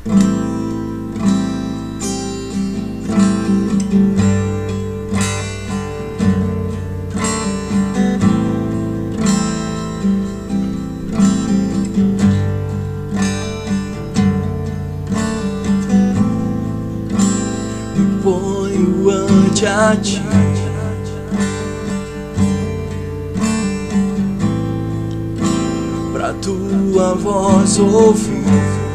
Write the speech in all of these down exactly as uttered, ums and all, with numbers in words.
Ponho ante a ti, pra tua voz ouvir.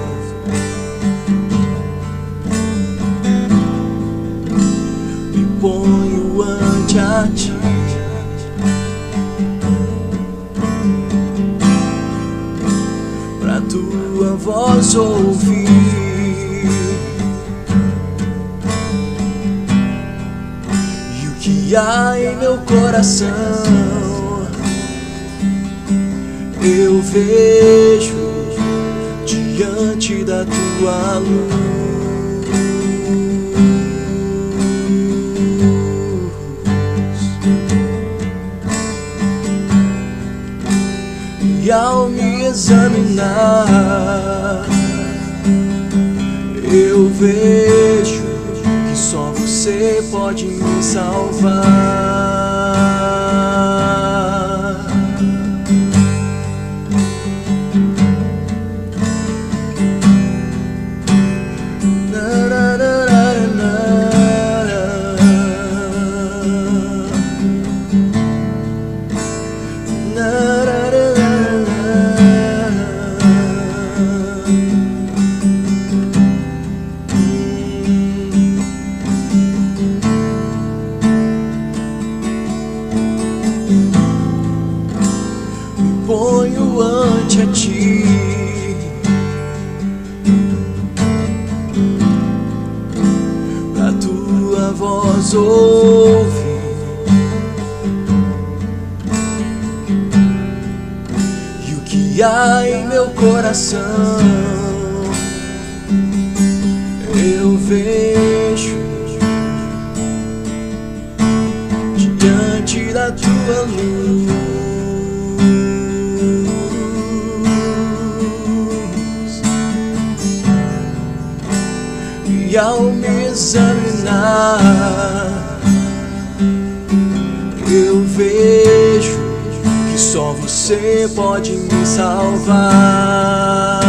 Me ponho ante a ti, pra tua voz ouvir. E há em meu coração eu vejo diante da tua luz. E ao me examinar eu vejo que só você pode me salvar. Ponho ante a ti, pra tua voz ouvir. E o que há em meu coração eu vejo diante da tua luz. E ao me examinar eu vejo que só você pode me salvar.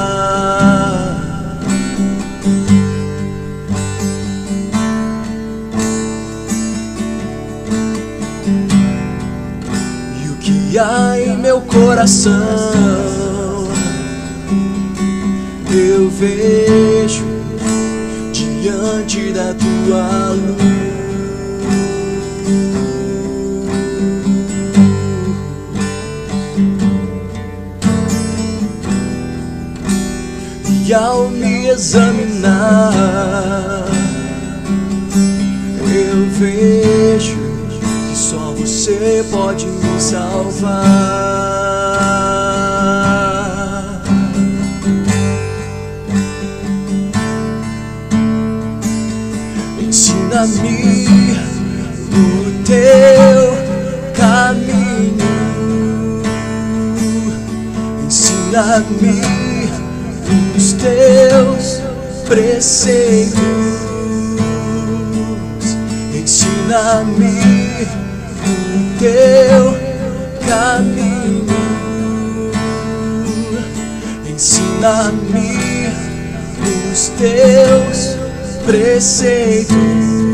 E o que há em meu coração eu vejo diante da tua luz. E ao me examinar eu vejo que só você pode me salvar. Ensina-me o teu caminho, ensina-me os teus preceitos, ensina-me o teu caminho, ensina-me os teus preceitos.